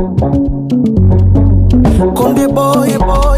Konde boy boy.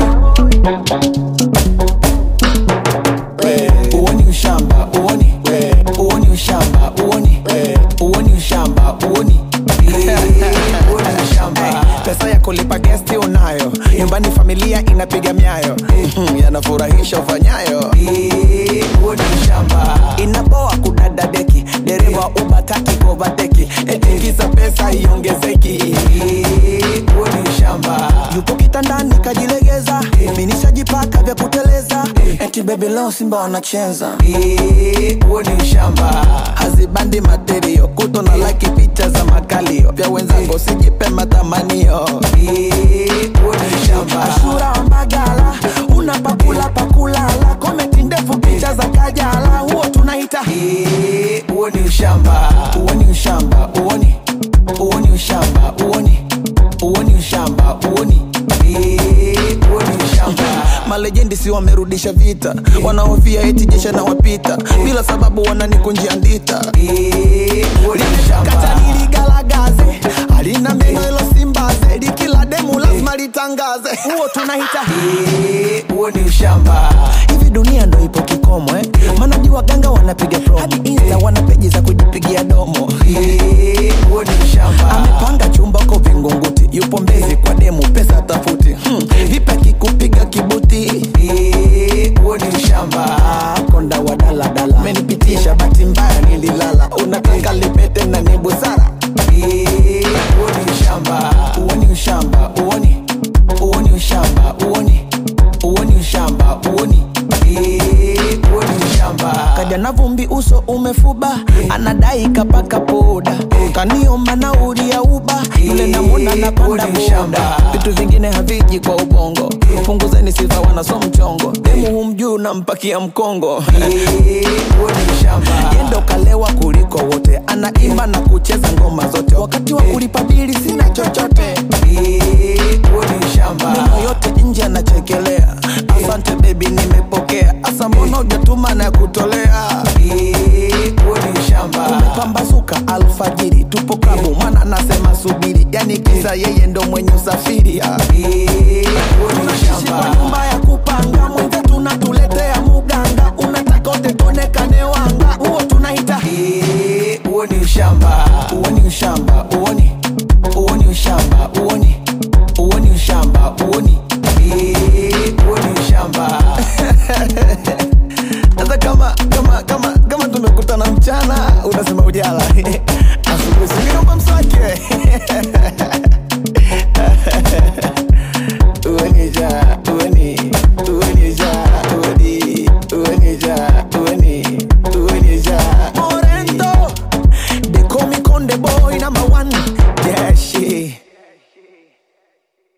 Uoni ushamba, uoni. Uoni ushamba, uoni. Uoni ushamba, uoni. Uoni ushamba. Pesa ya kulipa guesti unayo. Nyumbani familia inapiga miayo. Yanafurahisha ufanyayo. Uoni ushamba. Inaboa kudada deki. Dereva ubataki kovateki. Etingiza pesa iongezeki. Uoni ushamba. Yupo kitandani kajilegeza. Minishajipaka vya kuteleza. Eti baby leo Simba wanachenza. Uoni ushamba. Hazibandi materio. Kuto na like picha za makalio. Vya wenzango sijipe matamanio. Uoni ushamba. Ashura wa Mbagala. Unapakula pakulala. Komenti ndefu picha za Kajala. Huo tunaita uoni ushamba. Uoni ushamba. Uoni. Uoni ushamba. Uoni. Uoni ushamba. Uoni. Uoni ushamba. Malejendi si wamerudisha vita. Wanahofia eti jesha na wapita. Bila sababu wananikunjia ndita. Kata niligalagaze. Halina meno ilo simbaze. Likila demu lazima litangaze. Huo tunahita uoni ushamba. Hivi dunia ndo ipo kikomo Manaji waganga wanapiga promo. Hadi Insta wana peji za kujipigia domo. Uoni ushamba. Amepanga chumba kwa Vingunguti. Yupo Mbezi kwa demu pesa tafuti. Vipi akikupiga kibuti. Uoni ushamba. Konda wa dala dala. Menipitisha bahati mbaya nililala. Unataka lipete na ni busara. Uoni ushamba. Uoni ushamba. Uoni. Uoni ushamba. Uoni. Uoni ushamba. Uoni. Uoni ushamba. Kaja na vumbi uso umefuba. Anadai kapaka poda. Kaniomba nauli ya uba. Yule namuna napanda boda. Vitu vingine haviji kwa ubongo. Punguzeni sifa wanaso mchongo. Demu humjuu na mpakia mkongo. Uoni ushamba. Yendo kalewa kuliko wote. Anaimba na kucheza ngoma zote. Wakati wa kulipa bili sina chochote. Uoni ushamba. Meno yote nje anachekelea. Asante baby nimepokea. Asa mbona hujatuma na kutolea. Uoni ushamba. Umepambazuka alfajiri. Tupo klabu mwana nasema subiri. Yani kisa yeye ndo mwenye usafiri. Uoni ushamba.